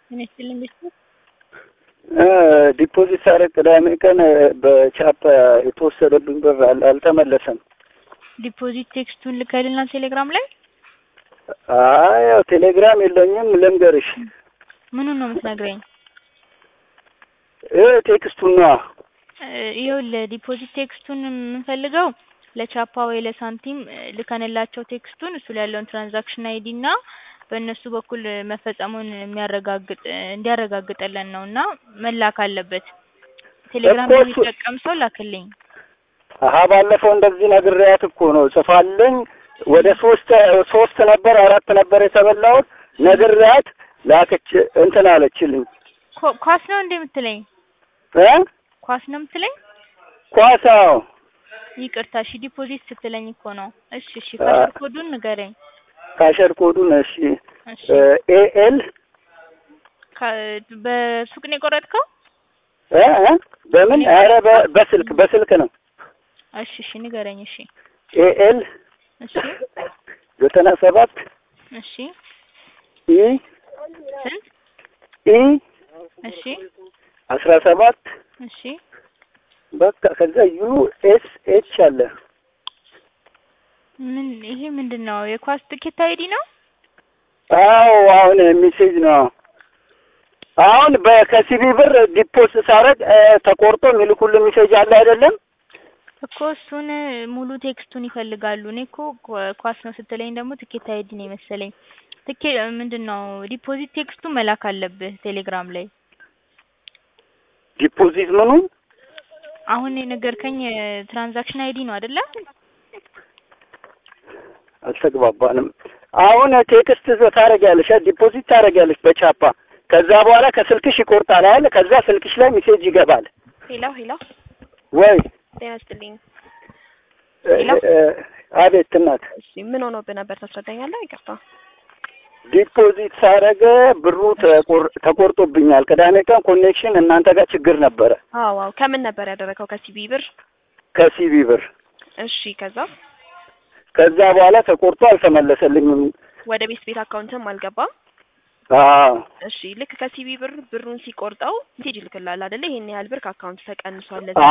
ምን ይችላል እንዴ? ዲፖዚት ሳረግ ቅዳሜ ቀን በቻፓ የተወሰደብኝ ብር አልተመለሰም። ዲፖዚት ቴክስቱን ልከልና ቴሌግራም ላይ ያው ቴሌግራም የለኝም ልንገርሽ። ምኑን ነው የምትነግረኝ? ቴክስቱን ነው። ይኸውልህ ዲፖዚት ቴክስቱን የምንፈልገው ለቻፓ ወይ ለሳንቲም ልከንላቸው ቴክስቱን እሱ ላይ ያለውን ትራንዛክሽን አይዲ እና በእነሱ በኩል መፈጸሙን እንዲያረጋግጥልን ነውና መላክ አለበት። ቴሌግራም የሚጠቀም ሰው ላክልኝ። ባለፈው እንደዚህ ነግሬያት እኮ ነው ጽፋለኝ። ወደ ሶስት ነበር 4 ነበር የተበላው ነግሬያት ላከች እንትን አለችልኝ። ኳስ ነው እንደምትለኝ? ኳስ ነው የምትለኝ? ኳሳው ይቅርታ፣ እሺ ዲፖዚት ስትለኝ እኮ ነው። እሺ ካሸር ኮዱን ንገረኝ። ካሸር ኮዱን እሺ ኤኤል በሱቅ ነው የቆረጥከው? በምን? ኧረ በስልክ ነው። እሺ ንገረኝ። እሺ ኤኤል እሺ 97 እሺ ኢ ስንት ኢ እሺ 17 እሺ በቃ ከዛ ዩኤስኤች አለ። ምን ይሄ ምንድነው? የኳስ ትኬት አይዲ ነው? አሁን ሜሴጅ ነው። አሁን በከሲቢ ብር ዲፖዚት ሳረግ ተቆርጦ የሚልኩልኝ ሜሴጅ አለ አይደለም እኮ እሱን ሙሉ ቴክስቱን ይፈልጋሉ። እኔ እኮ ኳስ ነው ስትለኝ ደግሞ ትኬት አይዲ ነው መሰለኝ። ትኬት ምንድነው? ዲፖዚት ቴክስቱ መላክ አለብህ ቴሌግራም ላይ። ዲፖዚት ምኑ? አሁን የነገርከኝ ትራንዛክሽን አይዲ ነው አይደለ? አልተግባባንም። አሁን ቴክስት ታረጋለሽ፣ ዲፖዚት ታረጋለሽ በቻፓ። ከዛ በኋላ ከስልክሽ ይቆርጣል አይደል? ከዛ ስልክሽ ላይ ሜሴጅ ይገባል። ሄሎ ወይ ደህና አቤት እናት። እሺ ምን ሆኖብህ ነበር ታስረዳኛለህ? ይቅርታ። ዲፖዚት ሳረገ ብሩ ተቆርጦብኛል። ቅዳሜ ቀን ኮኔክሽን እናንተ ጋር ችግር ነበረ። አዎ ከምን ነበር ያደረከው? ከሲቢ ብር? ከሲቢ ብር። እሺ ከዛ በኋላ ተቆርጦ አልተመለሰልኝም። ወደ ቤት አካውንትም አልገባም? እሺ ልክ ከሲቢ ብር ብሩን ሲቆርጠው ሜሴጅ ይልክልሃል አይደለ? ይሄን ያህል ብር ከአካውንት ተቀንሷል ለዚህ።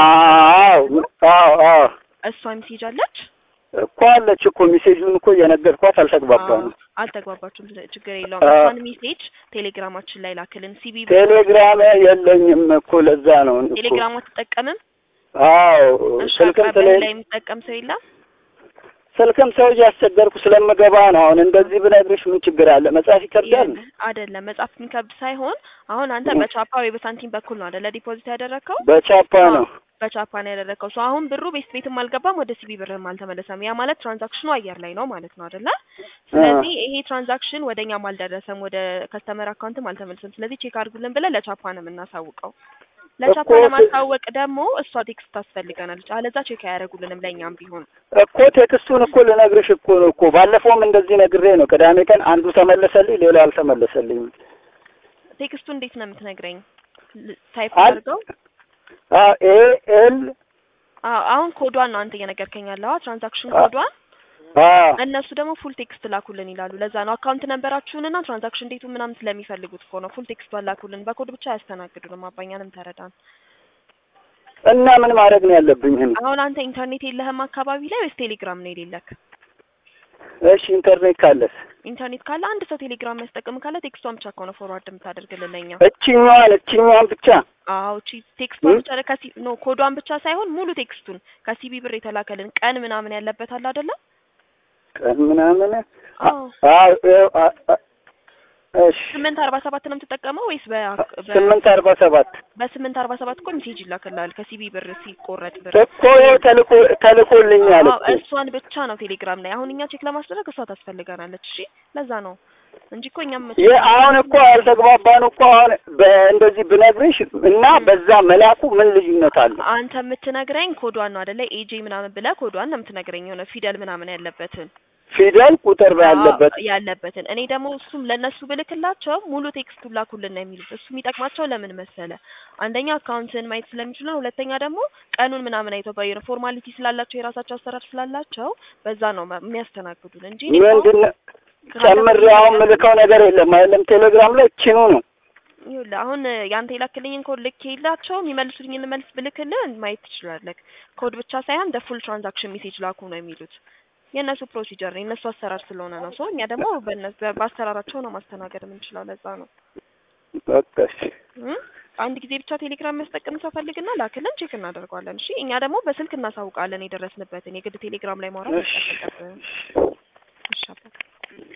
እሷ ሜሴጅ አለች እኮ አለች እኮ ሜሴጁን እኮ የነገርኳት አልተግባባንም። አልተግባባችሁም? ችግር የለውም። እሷን ሜሴጅ ቴሌግራማችን ላይ ላክልን። ሲቢ ብር ቴሌግራም የለኝም እኮ ለዛ ነው። ቴሌግራም አትጠቀምም? ስልክም ላይ የሚጠቀም ሰው የለም? ስልክም ሰው እያስቸገርኩ ስለምገባ ነው። አሁን እንደዚህ ብነግርሽ ምን ችግር አለ? መጻፍ ይከብዳል? አይደለም መጻፍ የሚከብድ ሳይሆን አሁን አንተ በቻፓ ወይ በሳንቲም በኩል ነው አይደለ ዲፖዚት ያደረከው? በቻፓ ነው ያደረከው። አሁን ብሩ ቤትም አልገባም፣ ወደ ሲቢ ብርም አልተመለሰም። ያ ማለት ትራንዛክሽኑ አየር ላይ ነው ማለት ነው አይደለ? ስለዚህ ይሄ ትራንዛክሽን ወደኛም አልደረሰም፣ ወደ ከስተመር አካውንትም አልተመለሰም። ስለዚህ ቼክ አድርጉልን ብለን ለቻፓ ነው የምናሳውቀው። ለቻፓ ለማሳወቅ ደግሞ እሷ ቴክስት ታስፈልገናለች። አለዛ ቼክ አያደርጉልንም ለኛም ቢሆን እኮ ቴክስቱን እኮ ልነግርሽ እኮ ነው እኮ ባለፈውም እንደዚህ ነግሬ ነው። ቅዳሜ ቀን አንዱ ተመለሰልኝ፣ ሌላው አልተመለሰልኝም። ቴክስቱ እንዴት ነው የምትነግረኝ? ታይፕ አድርገው ኤኤል አሁን ኮዷን ነው አንተ እየነገርከኝ ያለው ትራንዛክሽን ኮዷን። እነሱ ደግሞ ፉል ቴክስት ላኩልን ይላሉ። ለዛ ነው አካውንት ነምበራችሁንና ትራንዛክሽን ዴቱን ምናምን ስለሚፈልጉት እኮ ነው ፉል ቴክስት ላኩልን። በኮድ ብቻ ያስተናግዱንም። አባኛንም ተረዳን። እና ምን ማድረግ ነው ያለብኝ? አሁን አንተ ኢንተርኔት የለህም አካባቢ ላይ ወይስ ቴሌግራም ነው የሌለክ? እሺ ኢንተርኔት ካለስ? ኢንተርኔት ካለ አንድ ሰው ቴሌግራም የሚያስጠቅም ካለ ቴክስቷን ብቻ ከሆነ ፎርዋርድ የምታደርግልን ለኛ። እቺኛዋን ብቻ? እቺ ቴክስቷን ብቻ ኮዷን ብቻ ሳይሆን ሙሉ ቴክስቱን ከሲቢ ብር የተላከልን ቀን ምናምን ያለበት አለ አይደለ? ቀን ምናምን? እሺ 847 ነው የምትጠቀመው ወይስ 847? በ847 እኮ ሜሴጅ ይላክልሃል ከሲቢ ብር ሲቆረጥ ብር እኮ ተልኮልኛል እኮ። እሷን ብቻ ነው ቴሌግራም ላይ አሁን እኛ ቼክ ለማስደረግ እሷ ታስፈልጋናለች። እሺ ለዛ ነው እንጂ እኮ እኛም አሁን እኮ አልተግባባን እኮ። አሁን እንደዚህ ብነግርሽ እና በዛ መላኩ ምን ልዩነት አለ? አንተ የምትነግረኝ ኮዷን ነው አይደለ? ኤጄ ምናምን ብለህ ኮዷን ነው የምትነግረኝ፣ የሆነ ፊደል ምናምን ያለበትን ፊደል ቁጥር ያለበትን። እኔ ደግሞ እሱም ለነሱ ብልክላቸው ሙሉ ቴክስቱን ላኩልን ነው የሚሉት። እሱ የሚጠቅማቸው ለምን መሰለ? አንደኛ አካውንትን ማየት ስለሚችሉ ነው። ሁለተኛ ደግሞ ቀኑን ምናምን አይተው ባይሆን ፎርማሊቲ ስላላቸው የራሳቸው አሰራር ስላላቸው በዛ ነው የሚያስተናግዱን እንጂ ምንድነው ጨምሬ አሁን የምልከው ነገር የለም አይደለም። ቴሌግራም ላይ ቺኑ ነው ይኸውልህ አሁን ያንተ የላክልኝን ኮድ ልኬላቸው የሚመልሱልኝን መልስ ብልክልህ ማየት ትችላለህ። ኮድ ብቻ ሳይሆን the full transaction ሜሴጅ ላኩ ነው የሚሉት። የእነሱ ፕሮሲጀር ነው የእነሱ አሰራር ስለሆነ ነው። ሶ እኛ ደግሞ በአሰራራቸው ነው ማስተናገድ የምንችለው። ለዛ ነው በቃ እሺ። አንድ ጊዜ ብቻ ቴሌግራም የሚያስጠቅም ሰው ፈልግና ላክልን፣ ቼክ እናደርገዋለን። እሺ እኛ ደግሞ በስልክ እናሳውቃለን የደረስንበትን። የግድ ቴሌግራም ላይ ማውራት አይጠበቅብንም። እሺ አባ